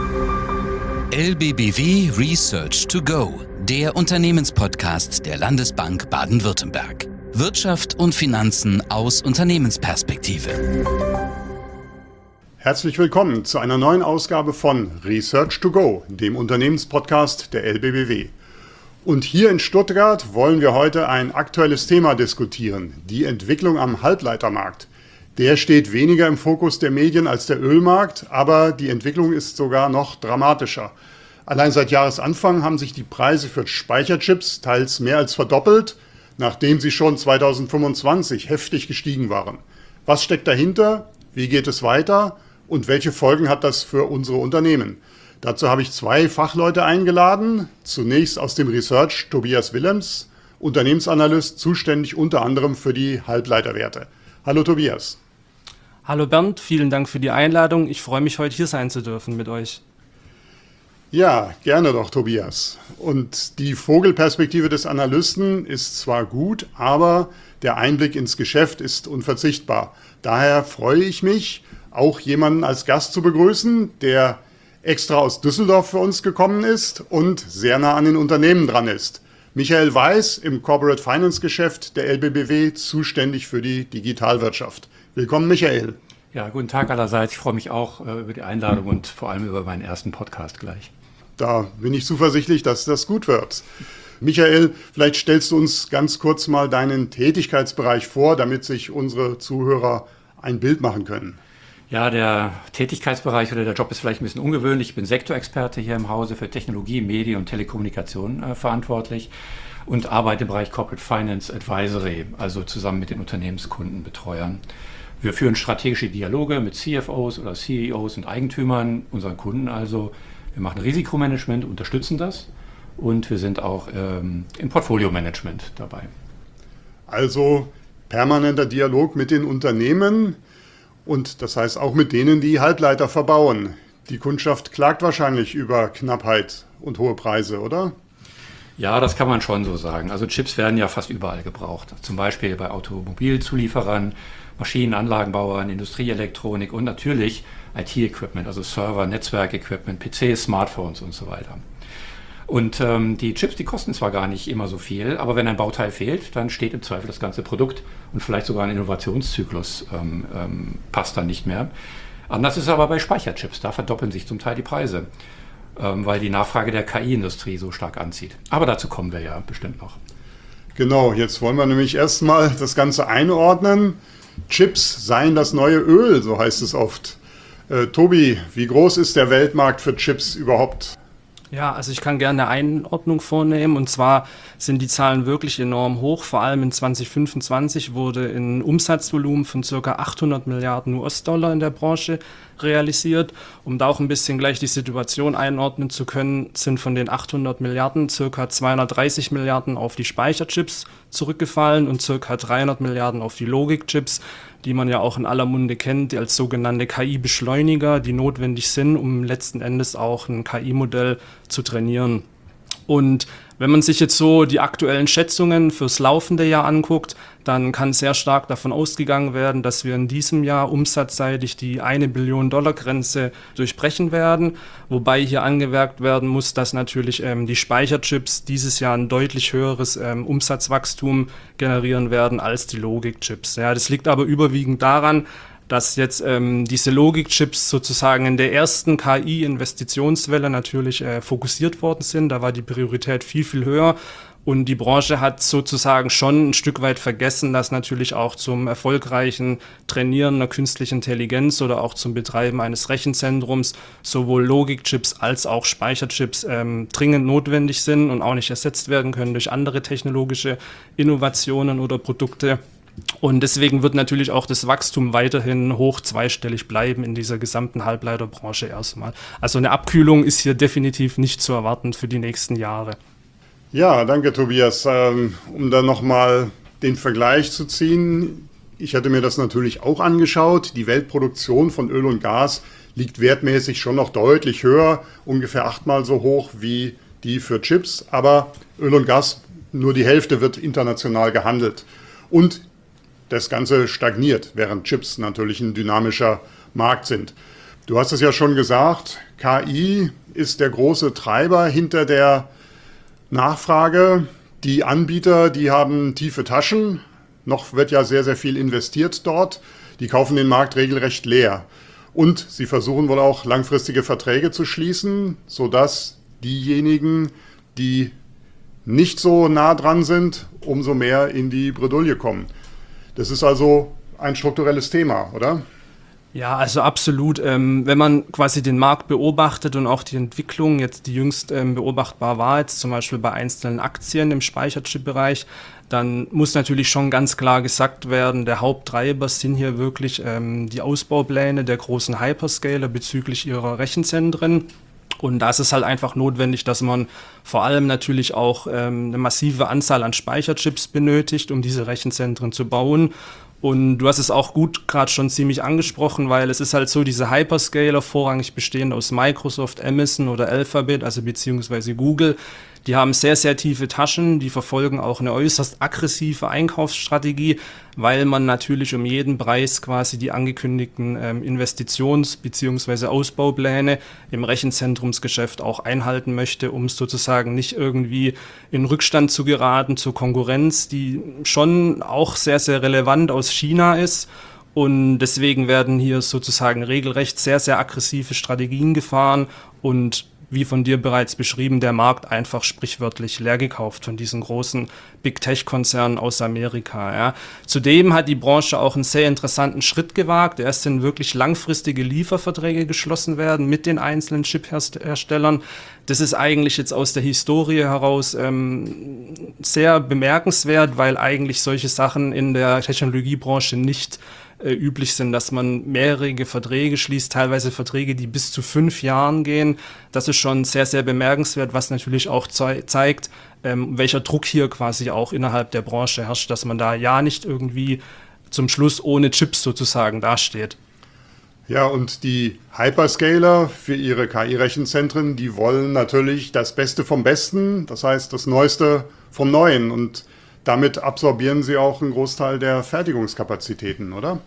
LBBW Research to Go, der Unternehmenspodcast der Landesbank Baden-Württemberg. Wirtschaft und Finanzen aus Unternehmensperspektive. Herzlich willkommen zu einer neuen Ausgabe von Research to Go, dem Unternehmenspodcast der LBBW. Und hier in Stuttgart wollen wir heute ein aktuelles Thema diskutieren, die Entwicklung am Halbleitermarkt. Der steht weniger im Fokus der Medien als der Ölmarkt, aber die Entwicklung ist sogar noch dramatischer. Allein seit Jahresanfang haben sich die Preise für Speicherchips teils mehr als verdoppelt, nachdem sie schon 2025 heftig gestiegen waren. Was steckt dahinter? Wie geht es weiter? Und welche Folgen hat das für unsere Unternehmen? Dazu habe ich zwei Fachleute eingeladen. Zunächst aus dem Research Tobias Willems, Unternehmensanalyst, zuständig unter anderem für die Halbleiterwerte. Hallo Tobias. Hallo Bernd, vielen Dank für die Einladung. Ich freue mich, heute hier sein zu dürfen mit euch. Ja, gerne doch, Tobias. Und die Vogelperspektive des Analysten ist zwar gut, aber der Einblick ins Geschäft ist unverzichtbar. Daher freue ich mich, auch jemanden als Gast zu begrüßen, der extra aus Düsseldorf für uns gekommen ist und sehr nah an den Unternehmen dran ist. Michael Weiß im Corporate Finance Geschäft der LBBW, zuständig für die Digitalwirtschaft. Willkommen, Michael. Ja, guten Tag allerseits. Ich freue mich auch über die Einladung und vor allem über meinen ersten Podcast gleich. Da bin ich zuversichtlich, dass das gut wird. Michael, vielleicht stellst du uns ganz kurz mal deinen Tätigkeitsbereich vor, damit sich unsere Zuhörer ein Bild machen können. Ja, der Tätigkeitsbereich oder der Job ist vielleicht ein bisschen ungewöhnlich. Ich bin Sektorexperte hier im Hause für Technologie, Medien und Telekommunikation verantwortlich und arbeite im Bereich Corporate Finance Advisory, also zusammen mit den Unternehmenskundenbetreuern. Wir führen strategische Dialoge mit CFOs oder CEOs und Eigentümern, unseren Kunden also. Wir machen Risikomanagement, unterstützen das und wir sind auch im Portfolio-Management dabei. Also permanenter Dialog mit den Unternehmen und das heißt auch mit denen, die Halbleiter verbauen. Die Kundschaft klagt wahrscheinlich über Knappheit und hohe Preise, oder? Ja, das kann man schon so sagen. Also Chips werden ja fast überall gebraucht. Zum Beispiel bei Automobilzulieferern, Maschinenanlagenbauern, Industrieelektronik und natürlich IT-Equipment, also Server, Netzwerkequipment, PCs, Smartphones und so weiter. Und die Chips, die kosten zwar gar nicht immer so viel, aber wenn ein Bauteil fehlt, dann steht im Zweifel das ganze Produkt und vielleicht sogar ein Innovationszyklus passt dann nicht mehr. Anders ist es aber bei Speicherchips, da verdoppeln sich zum Teil die Preise, weil die Nachfrage der KI-Industrie so stark anzieht. Aber dazu kommen wir ja bestimmt noch. Genau, jetzt wollen wir nämlich erstmal das Ganze einordnen. Chips seien das neue Öl, so heißt es oft. Tobi, wie groß ist der Weltmarkt für Chips überhaupt? Ja, also ich kann gerne eine Einordnung vornehmen und zwar sind die Zahlen wirklich enorm hoch. Vor allem in 2025 wurde ein Umsatzvolumen von ca. 800 Milliarden US-Dollar in der Branche realisiert. Um da auch ein bisschen gleich die Situation einordnen zu können, sind von den 800 Milliarden ca. 230 Milliarden auf die Speicherchips zurückgefallen und ca. 300 Milliarden auf die Logikchips, die man ja auch in aller Munde kennt, als sogenannte KI-Beschleuniger, die notwendig sind, um letzten Endes auch ein KI-Modell zu trainieren. Und wenn man sich jetzt so die aktuellen Schätzungen fürs laufende Jahr anguckt, dann kann sehr stark davon ausgegangen werden, dass wir in diesem Jahr umsatzseitig die 1 Billion Dollar Grenze durchbrechen werden. Wobei hier angemerkt werden muss, dass natürlich die Speicherchips dieses Jahr ein deutlich höheres Umsatzwachstum generieren werden als die Logikchips. Ja, das liegt aber überwiegend daran, dass jetzt diese Logikchips sozusagen in der ersten KI-Investitionswelle natürlich fokussiert worden sind. Da war die Priorität viel, viel höher. Und die Branche hat sozusagen schon ein Stück weit vergessen, dass natürlich auch zum erfolgreichen Trainieren einer künstlichen Intelligenz oder auch zum Betreiben eines Rechenzentrums sowohl Logikchips als auch Speicherchips dringend notwendig sind und auch nicht ersetzt werden können durch andere technologische Innovationen oder Produkte. Und deswegen wird natürlich auch das Wachstum weiterhin hoch zweistellig bleiben in dieser gesamten Halbleiterbranche erstmal. Also eine Abkühlung ist hier definitiv nicht zu erwarten für die nächsten Jahre. Ja, danke Tobias. Um da nochmal den Vergleich zu ziehen, ich hatte mir das natürlich auch angeschaut. Die Weltproduktion von Öl und Gas liegt wertmäßig schon noch deutlich höher, ungefähr 8-mal so hoch wie die für Chips. Aber Öl und Gas, nur die Hälfte wird international gehandelt. Und das Ganze stagniert, während Chips natürlich ein dynamischer Markt sind. Du hast es ja schon gesagt, KI ist der große Treiber hinter der Nachfrage. Die Anbieter, die haben tiefe Taschen. Noch wird ja sehr, sehr viel investiert dort. Die kaufen den Markt regelrecht leer. Und sie versuchen wohl auch langfristige Verträge zu schließen, sodass diejenigen, die nicht so nah dran sind, umso mehr in die Bredouille kommen. Das ist also ein strukturelles Thema, oder? Ja, also absolut. Wenn man quasi den Markt beobachtet und auch die Entwicklung, jetzt die jüngst beobachtbar war, jetzt zum Beispiel bei einzelnen Aktien im Speicherchip-Bereich, dann muss natürlich schon ganz klar gesagt werden, der Haupttreiber sind hier wirklich die Ausbaupläne der großen Hyperscaler bezüglich ihrer Rechenzentren. Und da ist es halt einfach notwendig, dass man vor allem natürlich auch eine massive Anzahl an Speicherchips benötigt, um diese Rechenzentren zu bauen. Und du hast es auch gut gerade schon ziemlich angesprochen, weil es ist halt so, diese Hyperscaler, vorrangig bestehend aus Microsoft, Amazon oder Alphabet, also beziehungsweise Google, die haben sehr, sehr tiefe Taschen, die verfolgen auch eine äußerst aggressive Einkaufsstrategie, weil man natürlich um jeden Preis quasi die angekündigten Investitions- bzw. Ausbaupläne im Rechenzentrumsgeschäft auch einhalten möchte, um sozusagen nicht irgendwie in Rückstand zu geraten zur Konkurrenz, die schon auch sehr, sehr relevant aus China ist. Und deswegen werden hier sozusagen regelrecht sehr, sehr aggressive Strategien gefahren und wie von dir bereits beschrieben, der Markt einfach sprichwörtlich leer gekauft von diesen großen Big-Tech-Konzernen aus Amerika. Ja. Zudem hat die Branche auch einen sehr interessanten Schritt gewagt. Erst sind wirklich langfristige Lieferverträge geschlossen werden mit den einzelnen Chip-Herstellern. Das ist eigentlich jetzt aus der Historie heraus sehr bemerkenswert, weil eigentlich solche Sachen in der Technologiebranche nicht üblich sind, dass man mehrere Verträge schließt, teilweise Verträge, die bis zu 5 Jahren gehen. Das ist schon sehr, sehr bemerkenswert, was natürlich auch zeigt, welcher Druck hier quasi auch innerhalb der Branche herrscht, dass man da ja nicht irgendwie zum Schluss ohne Chips sozusagen dasteht. Ja, und die Hyperscaler für ihre KI-Rechenzentren, die wollen natürlich das Beste vom Besten, das heißt das Neueste vom Neuen. Und damit absorbieren sie auch einen Großteil der Fertigungskapazitäten, oder?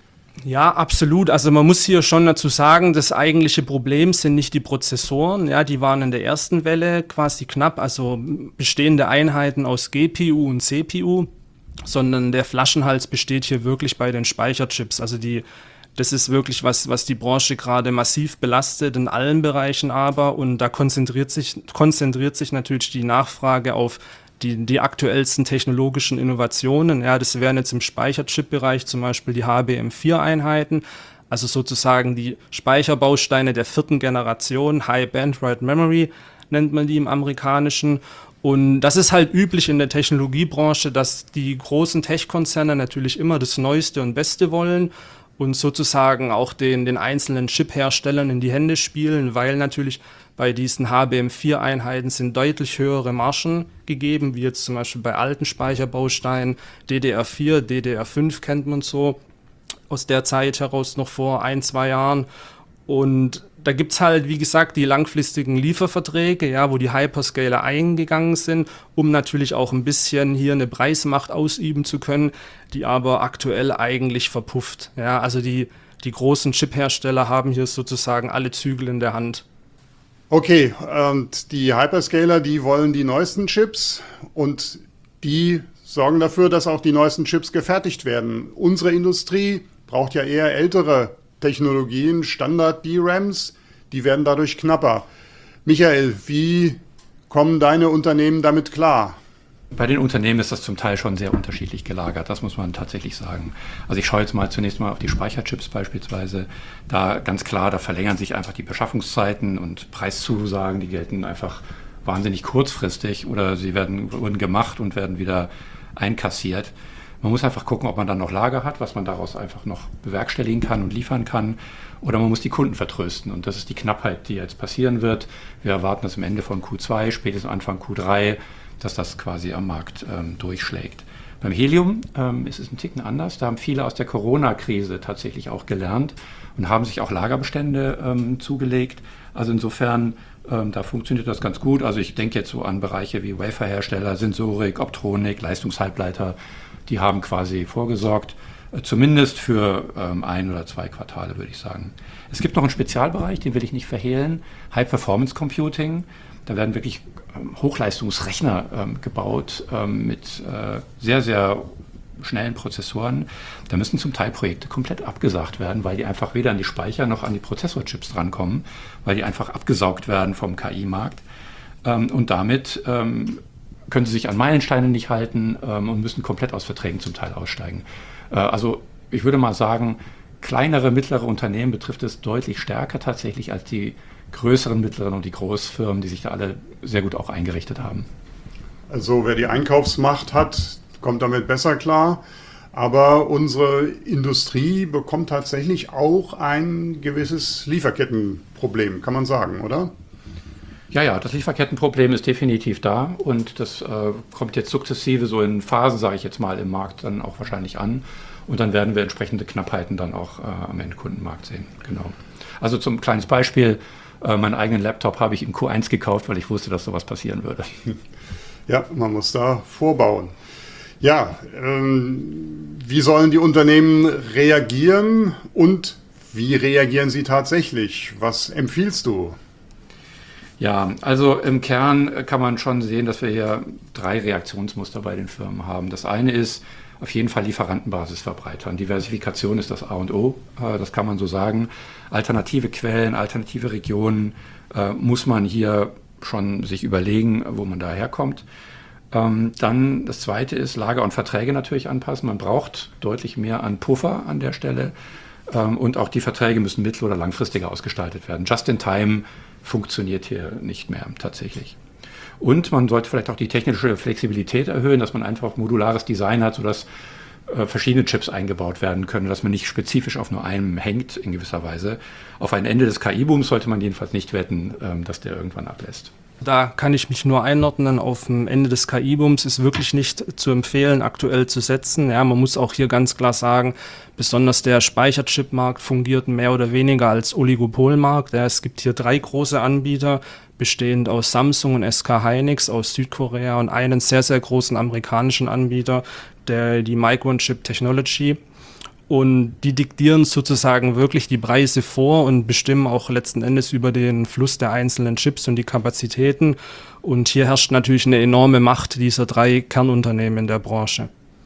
Ja, absolut. Also man muss hier schon dazu sagen, das eigentliche Problem sind nicht die Prozessoren. Ja, die waren in der ersten Welle quasi knapp, also bestehende Einheiten aus GPU und CPU, sondern der Flaschenhals besteht hier wirklich bei den Speicherchips. Also das ist wirklich was die Branche gerade massiv belastet, in allen Bereichen aber. Und da konzentriert sich natürlich die Nachfrage auf die aktuellsten technologischen Innovationen. Ja, das wären jetzt im Speicherchip-Bereich zum Beispiel die HBM4-Einheiten, also sozusagen die Speicherbausteine der 4. Generation, High Bandwidth Memory nennt man die im Amerikanischen. Und das ist halt üblich in der Technologiebranche, dass die großen Tech-Konzerne natürlich immer das Neueste und Beste wollen und sozusagen auch den einzelnen Chip-Herstellern in die Hände spielen, weil natürlich bei diesen HBM4-Einheiten sind deutlich höhere Margen gegeben, wie jetzt zum Beispiel bei alten Speicherbausteinen, DDR4, DDR5 kennt man so aus der Zeit heraus noch vor 1-2 Jahren. Und da gibt es halt, wie gesagt, die langfristigen Lieferverträge, ja, wo die Hyperscaler eingegangen sind, um natürlich auch ein bisschen hier eine Preismacht ausüben zu können, die aber aktuell eigentlich verpufft. Ja, also die großen Chip-Hersteller haben hier sozusagen alle Zügel in der Hand. Okay, und die Hyperscaler, die wollen die neuesten Chips und die sorgen dafür, dass auch die neuesten Chips gefertigt werden. Unsere Industrie braucht ja eher ältere Technologien, Standard-DRAMs, die werden dadurch knapper. Michael, wie kommen deine Unternehmen damit klar? Bei den Unternehmen ist das zum Teil schon sehr unterschiedlich gelagert, das muss man tatsächlich sagen. Also ich schaue jetzt zunächst mal auf die Speicherchips beispielsweise. Da ganz klar, da verlängern sich einfach die Beschaffungszeiten und Preiszusagen, die gelten einfach wahnsinnig kurzfristig oder sie wurden gemacht und werden wieder einkassiert. Man muss einfach gucken, ob man dann noch Lager hat, was man daraus einfach noch bewerkstelligen kann und liefern kann. Oder man muss die Kunden vertrösten. Und das ist die Knappheit, die jetzt passieren wird. Wir erwarten das am Ende von Q2, spätestens Anfang Q3, dass das quasi am Markt durchschlägt. Beim Helium ist es ein Ticken anders. Da haben viele aus der Corona-Krise tatsächlich auch gelernt und haben sich auch Lagerbestände zugelegt. Also insofern, da funktioniert das ganz gut. Also ich denke jetzt so an Bereiche wie Waferhersteller, Sensorik, Optronik, Leistungshalbleiter. Die haben quasi vorgesorgt. Zumindest für 1 oder 2 Quartale, würde ich sagen. Es gibt noch einen Spezialbereich, den will ich nicht verhehlen, High-Performance-Computing. Da werden wirklich Hochleistungsrechner gebaut mit sehr, sehr schnellen Prozessoren. Da müssen zum Teil Projekte komplett abgesagt werden, weil die einfach weder an die Speicher noch an die Prozessorchips drankommen, weil die einfach abgesaugt werden vom KI-Markt. Und damit können sie sich an Meilensteine nicht halten und müssen komplett aus Verträgen zum Teil aussteigen. Also ich würde mal sagen, kleinere, mittlere Unternehmen betrifft es deutlich stärker tatsächlich als die größeren, mittleren und die Großfirmen, die sich da alle sehr gut auch eingerichtet haben. Also wer die Einkaufsmacht hat, kommt damit besser klar. Aber unsere Industrie bekommt tatsächlich auch ein gewisses Lieferkettenproblem, kann man sagen, oder? Ja, das Lieferkettenproblem ist definitiv da und das kommt jetzt sukzessive so in Phasen, sage ich jetzt mal, im Markt dann auch wahrscheinlich an. Und dann werden wir entsprechende Knappheiten dann auch am Endkundenmarkt sehen. Genau. Also zum kleines Beispiel, meinen eigenen Laptop habe ich im Q1 gekauft, weil ich wusste, dass sowas passieren würde. Ja, man muss da vorbauen. Ja, wie sollen die Unternehmen reagieren und wie reagieren sie tatsächlich? Was empfiehlst du? Ja, also im Kern kann man schon sehen, dass wir hier 3 Reaktionsmuster bei den Firmen haben. Das eine ist auf jeden Fall Lieferantenbasis verbreitern. Diversifikation ist das A und O, das kann man so sagen. Alternative Quellen, alternative Regionen muss man hier schon sich überlegen, wo man da herkommt. Dann das zweite ist Lager und Verträge natürlich anpassen. Man braucht deutlich mehr an Puffer an der Stelle und auch die Verträge müssen mittel- oder langfristiger ausgestaltet werden. Just in time funktioniert hier nicht mehr tatsächlich. Und man sollte vielleicht auch die technische Flexibilität erhöhen, dass man einfach modulares Design hat, sodass verschiedene Chips eingebaut werden können, dass man nicht spezifisch auf nur einem hängt in gewisser Weise. Auf ein Ende des KI-Booms sollte man jedenfalls nicht wetten, dass der irgendwann ablässt. Da kann ich mich nur einordnen. Auf dem Ende des KI-Booms ist wirklich nicht zu empfehlen, aktuell zu setzen. Ja, man muss auch hier ganz klar sagen, besonders der Speicherchipmarkt fungiert mehr oder weniger als Oligopolmarkt. Ja, es gibt hier 3 große Anbieter, bestehend aus Samsung und SK Hynix aus Südkorea und einen sehr, sehr großen amerikanischen Anbieter, die Micron Chip Technology. Und die diktieren sozusagen wirklich die Preise vor und bestimmen auch letzten Endes über den Fluss der einzelnen Chips und die Kapazitäten. Und hier herrscht natürlich eine enorme Macht dieser 3 Kernunternehmen in der Branche.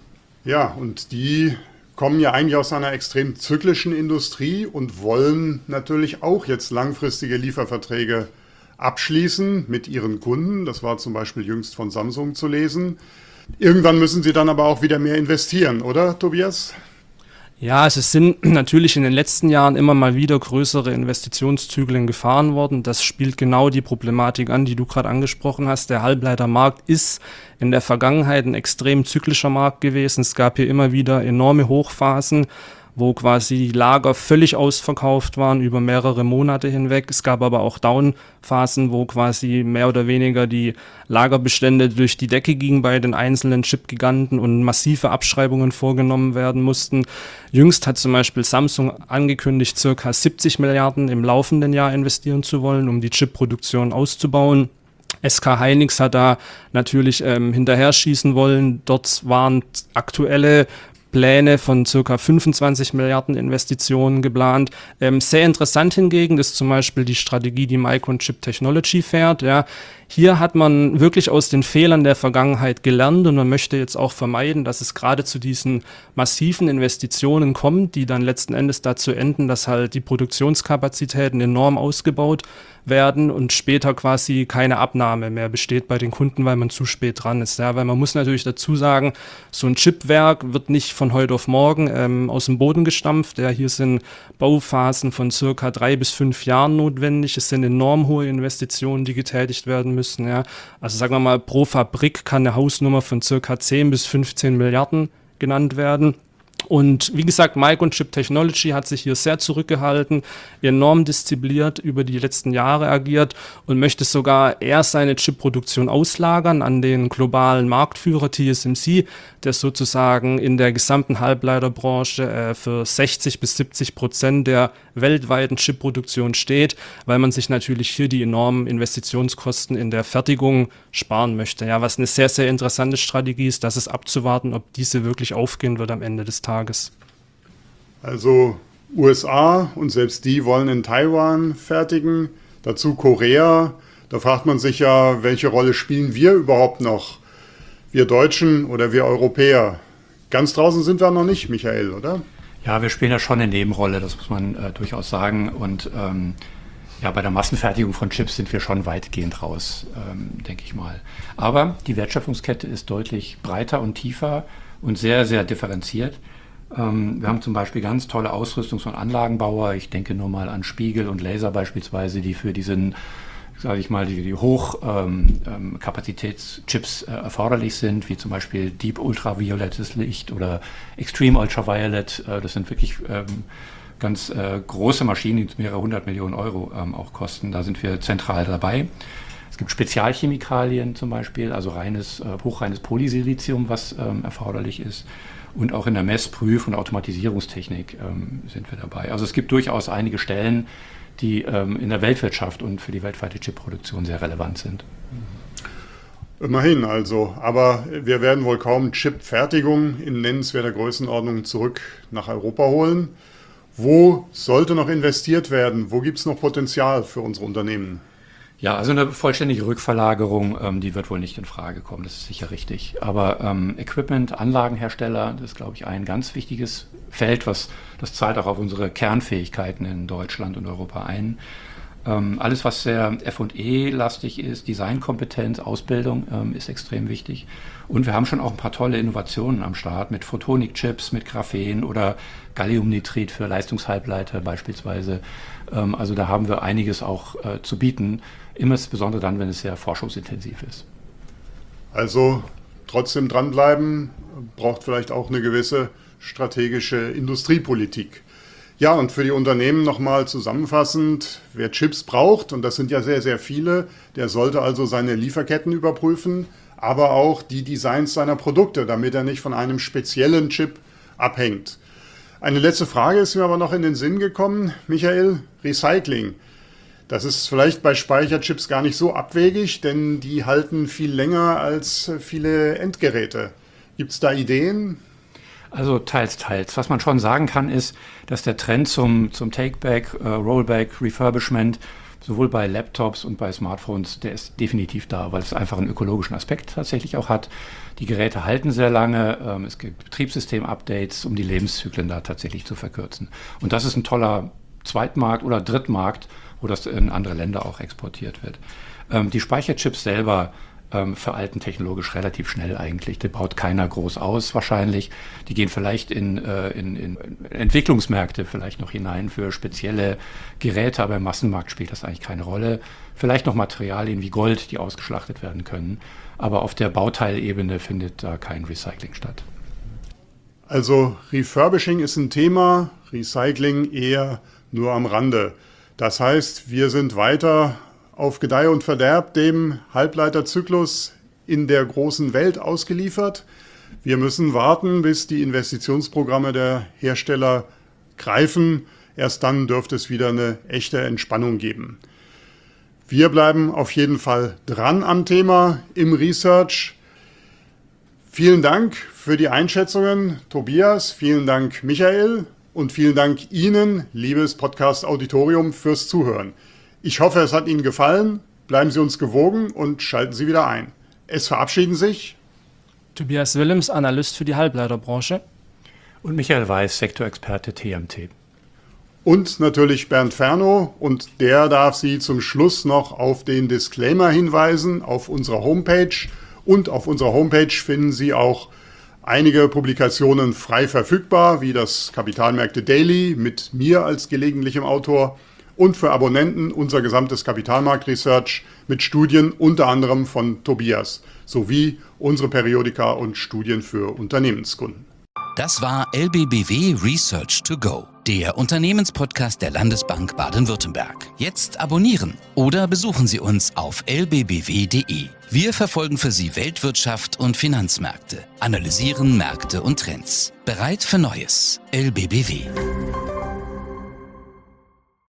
Ja, und die kommen ja eigentlich aus einer extrem zyklischen Industrie und wollen natürlich auch jetzt langfristige Lieferverträge abschließen mit ihren Kunden. Das war zum Beispiel jüngst von Samsung zu lesen. Irgendwann müssen sie dann aber auch wieder mehr investieren, oder, Tobias? Ja, also es sind natürlich in den letzten Jahren immer mal wieder größere Investitionszyklen gefahren worden. Das spielt genau die Problematik an, die du gerade angesprochen hast. Der Halbleitermarkt ist in der Vergangenheit ein extrem zyklischer Markt gewesen. Es gab hier immer wieder enorme Hochphasen, wo quasi die Lager völlig ausverkauft waren über mehrere Monate hinweg. Es gab aber auch Downphasen, wo quasi mehr oder weniger die Lagerbestände durch die Decke gingen bei den einzelnen Chip-Giganten und massive Abschreibungen vorgenommen werden mussten. Jüngst hat zum Beispiel Samsung angekündigt, ca. 70 Milliarden im laufenden Jahr investieren zu wollen, um die Chip-Produktion auszubauen. SK Hynix hat da natürlich hinterher schießen wollen. Dort waren aktuelle Pläne von ca. 25 Milliarden Investitionen geplant. Sehr interessant hingegen ist zum Beispiel die Strategie, die Micron Chip Technology fährt. Ja. Hier hat man wirklich aus den Fehlern der Vergangenheit gelernt und man möchte jetzt auch vermeiden, dass es gerade zu diesen massiven Investitionen kommt, die dann letzten Endes dazu enden, dass halt die Produktionskapazitäten enorm ausgebaut werden und später quasi keine Abnahme mehr besteht bei den Kunden, weil man zu spät dran ist. Ja, weil man muss natürlich dazu sagen, so ein Chipwerk wird nicht von heute auf morgen aus dem Boden gestampft. Ja, hier sind Bauphasen von circa 3 bis 5 Jahren notwendig. Es sind enorm hohe Investitionen, die getätigt werden müssen. Ja. Also sagen wir mal, pro Fabrik kann eine Hausnummer von circa 10 bis 15 Milliarden genannt werden. Und wie gesagt, Micron Chip Technology hat sich hier sehr zurückgehalten, enorm diszipliniert über die letzten Jahre agiert und möchte sogar eher seine Chipproduktion auslagern an den globalen Marktführer TSMC, der sozusagen in der gesamten Halbleiterbranche für 60 bis 70% der weltweiten Chipproduktion steht, weil man sich natürlich hier die enormen Investitionskosten in der Fertigung sparen möchte. Ja, was eine sehr, sehr interessante Strategie ist, das ist abzuwarten, ob diese wirklich aufgehen wird am Ende des Tages. Also USA und selbst die wollen in Taiwan fertigen, dazu Korea. Da fragt man sich ja, welche Rolle spielen wir überhaupt noch? Wir Deutschen oder wir Europäer? Ganz draußen sind wir noch nicht, Michael, oder? Ja, wir spielen ja schon eine Nebenrolle, das muss man durchaus sagen. Und bei der Massenfertigung von Chips sind wir schon weitgehend raus, denke ich mal. Aber die Wertschöpfungskette ist deutlich breiter und tiefer und sehr, sehr differenziert. Wir haben zum Beispiel ganz tolle Ausrüstungs- und Anlagenbauer. Ich denke nur mal an Spiegel und Laser beispielsweise, die für diesen, sage ich mal, die Hochkapazitätschips erforderlich sind, wie zum Beispiel Deep Ultraviolettes Licht oder Extreme Ultraviolet. Das sind wirklich ganz große Maschinen, die mehrere 100 Millionen Euro auch kosten. Da sind wir zentral dabei. Es gibt Spezialchemikalien zum Beispiel, also hochreines Polysilizium, was erforderlich ist. Und auch in der Mess-, Prüf- und Automatisierungstechnik sind wir dabei. Also es gibt durchaus einige Stellen, die in der Weltwirtschaft und für die weltweite Chipproduktion sehr relevant sind. Immerhin also. Aber wir werden wohl kaum Chip-Fertigung in nennenswerter Größenordnung zurück nach Europa holen. Wo sollte noch investiert werden? Wo gibt es noch Potenzial für unsere Unternehmen? Ja, also eine vollständige Rückverlagerung, die wird wohl nicht in Frage kommen, das ist sicher richtig. Aber Equipment, Anlagenhersteller, das ist, glaube ich, ein ganz wichtiges Feld, das zahlt auch auf unsere Kernfähigkeiten in Deutschland und Europa ein. Alles, was sehr F&E-lastig ist, Designkompetenz, Ausbildung ist extrem wichtig. Und wir haben schon auch ein paar tolle Innovationen am Start mit Photonik-Chips, mit Graphen oder Galliumnitrid für Leistungshalbleiter beispielsweise. Also da haben wir einiges auch zu bieten, insbesondere dann, wenn es sehr forschungsintensiv ist. Also trotzdem dranbleiben, braucht vielleicht auch eine gewisse strategische Industriepolitik. Ja, und für die Unternehmen nochmal zusammenfassend, wer Chips braucht, und das sind ja sehr, sehr viele, der sollte also seine Lieferketten überprüfen, aber auch die Designs seiner Produkte, damit er nicht von einem speziellen Chip abhängt. Eine letzte Frage ist mir aber noch in den Sinn gekommen, Michael, Recycling. Das ist vielleicht bei Speicherchips gar nicht so abwegig, denn die halten viel länger als viele Endgeräte. Gibt es da Ideen? Also teils. Was man schon sagen kann, ist, dass der Trend zum Take-Back, Rollback, Refurbishment sowohl bei Laptops und bei Smartphones, der ist definitiv da, weil es einfach einen ökologischen Aspekt tatsächlich auch hat. Die Geräte halten sehr lange, es gibt Betriebssystem-Updates, um die Lebenszyklen da tatsächlich zu verkürzen. Und das ist ein toller Zweitmarkt oder Drittmarkt, wo das in andere Länder auch exportiert wird. Die Speicherchips selber veralten technologisch relativ schnell eigentlich. Die baut keiner groß aus wahrscheinlich. Die gehen vielleicht in Entwicklungsmärkte vielleicht noch hinein für spezielle Geräte, aber im Massenmarkt spielt das eigentlich keine Rolle. Vielleicht noch Materialien wie Gold, die ausgeschlachtet werden können. Aber auf der Bauteilebene findet da kein Recycling statt. Also Refurbishing ist ein Thema, Recycling eher nur am Rande. Das heißt, wir sind weiter auf Gedeih und Verderb dem Halbleiterzyklus in der großen Welt ausgeliefert. Wir müssen warten, bis die Investitionsprogramme der Hersteller greifen. Erst dann dürfte es wieder eine echte Entspannung geben. Wir bleiben auf jeden Fall dran am Thema im Research. Vielen Dank für die Einschätzungen, Tobias. Vielen Dank, Michael. Und vielen Dank Ihnen, liebes Podcast-Auditorium, fürs Zuhören. Ich hoffe, es hat Ihnen gefallen. Bleiben Sie uns gewogen und schalten Sie wieder ein. Es verabschieden sich Tobias Willems, Analyst für die Halbleiterbranche. Und Michael Weiß, Sektorexperte TMT. Und natürlich Bernd Fernow. Und der darf Sie zum Schluss noch auf den Disclaimer hinweisen auf unserer Homepage. Und auf unserer Homepage finden Sie auch einige Publikationen frei verfügbar, wie das Kapitalmärkte Daily mit mir als gelegentlichem Autor. Und für Abonnenten unser gesamtes Kapitalmarkt-Research mit Studien unter anderem von Tobias, sowie unsere Periodika und Studien für Unternehmenskunden. Das war LBBW Research to Go, der Unternehmenspodcast der Landesbank Baden-Württemberg. Jetzt abonnieren oder besuchen Sie uns auf lbbw.de. Wir verfolgen für Sie Weltwirtschaft und Finanzmärkte, analysieren Märkte und Trends. Bereit für Neues. LBBW.